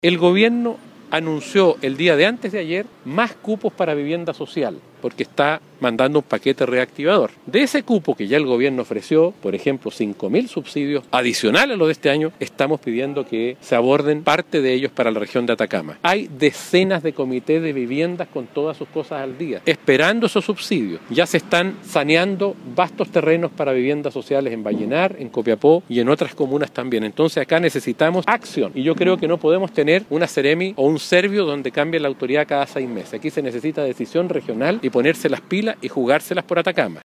El gobierno anunció el día de antes de ayer más cupos para vivienda social, porque está mandando un paquete reactivador. De ese cupo que ya el gobierno ofreció, por ejemplo, 5.000 subsidios adicionales a los de este año, estamos pidiendo que se aborden parte de ellos para la región de Atacama. Hay decenas de comités de viviendas con todas sus cosas al día, esperando esos subsidios. Ya se están saneando vastos terrenos para viviendas sociales en Vallenar, en Copiapó y en otras comunas también. Entonces acá necesitamos acción y yo creo que no podemos tener una Seremi o un Servio donde cambie la autoridad cada 6 meses. Aquí se necesita decisión regional y ponerse las pilas y jugárselas por Atacama.